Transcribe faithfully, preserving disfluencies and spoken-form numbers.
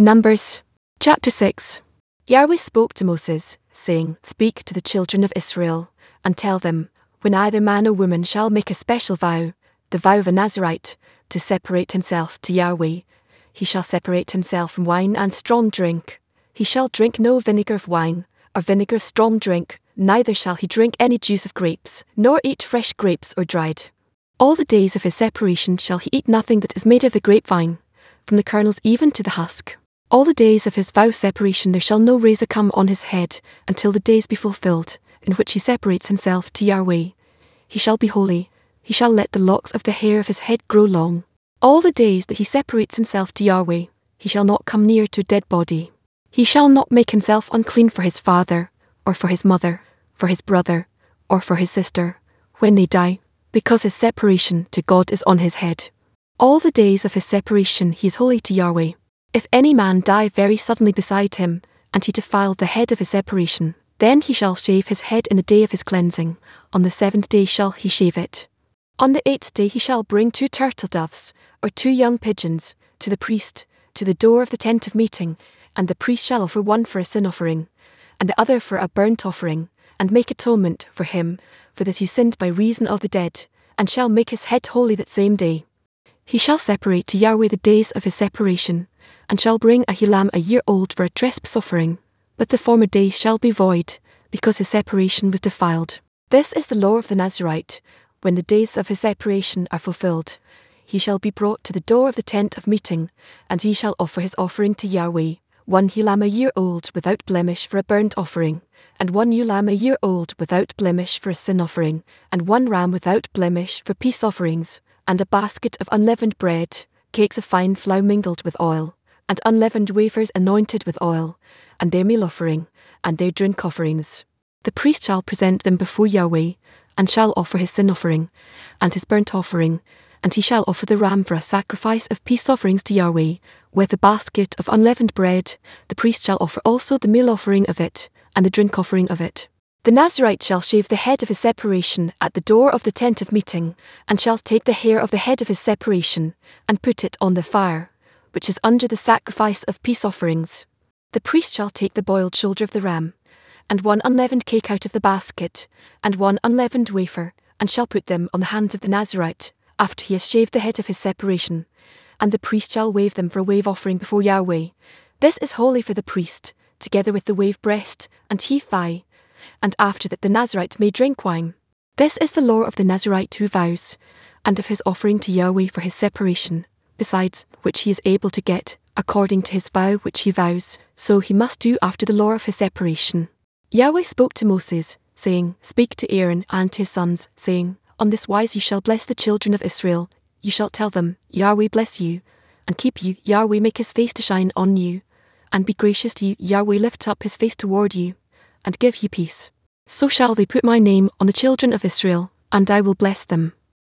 Numbers chapter six. Yahweh spoke to Moses, saying, Speak to the children of Israel, and tell them, when either man or woman shall make a special vow, the vow of a Nazirite, to separate himself to Yahweh, he shall separate himself from wine and strong drink. He shall drink no vinegar of wine, or vinegar of strong drink, neither shall he drink any juice of grapes, nor eat fresh grapes or dried. All the days of his separation shall he eat nothing that is made of the grapevine, from the kernels even to the husk. All the days of his vow separation there shall no razor come on his head, until the days be fulfilled, in which he separates himself to Yahweh. He shall be holy, he shall let the locks of the hair of his head grow long. All the days that he separates himself to Yahweh, he shall not come near to a dead body. He shall not make himself unclean for his father, or for his mother, for his brother, or for his sister, when they die, because his separation to God is on his head. All the days of his separation he is holy to Yahweh. If any man die very suddenly beside him, and he defile the head of his separation, then he shall shave his head in the day of his cleansing. On the seventh day shall he shave it. On the eighth day he shall bring two turtle doves, or two young pigeons, to the priest, to the door of the tent of meeting, and the priest shall offer one for a sin offering, and the other for a burnt offering, and make atonement for him, for that he sinned by reason of the dead, and shall make his head holy that same day. He shall separate to Yahweh the days of his separation, and shall bring a he lamb a year old for a trespass offering, but the former days shall be void, because his separation was defiled. This is the law of the Nazirite. When the days of his separation are fulfilled, he shall be brought to the door of the tent of meeting, and he shall offer his offering to Yahweh, one he lamb a year old without blemish for a burnt offering, and one ewe lamb a year old without blemish for a sin offering, and one ram without blemish for peace offerings, and a basket of unleavened bread, cakes of fine flour mingled with oil, and unleavened wafers anointed with oil, and their meal offering, and their drink offerings. The priest shall present them before Yahweh, and shall offer his sin offering, and his burnt offering, and he shall offer the ram for a sacrifice of peace offerings to Yahweh, with a basket of unleavened bread. The priest shall offer also the meal offering of it, and the drink offering of it. The Nazirite shall shave the head of his separation at the door of the tent of meeting, and shall take the hair of the head of his separation, and put it on the fire, which is under the sacrifice of peace offerings. The priest shall take the boiled shoulder of the ram, and one unleavened cake out of the basket, and one unleavened wafer, and shall put them on the hands of the Nazirite, after he has shaved the head of his separation, and the priest shall wave them for a wave offering before Yahweh. This is holy for the priest, together with the wave breast, and heave thigh, and after that the Nazirite may drink wine. This is the law of the Nazirite who vows, and of his offering to Yahweh for his separation, besides which he is able to get, according to his vow which he vows, so he must do after the law of his separation. Yahweh spoke to Moses, saying, Speak to Aaron and to his sons, saying, On this wise ye shall bless the children of Israel. Ye shall tell them, Yahweh bless you, and keep you, Yahweh make his face to shine on you, and be gracious to you, Yahweh lift up his face toward you, and give you peace. So shall they put my name on the children of Israel, and I will bless them.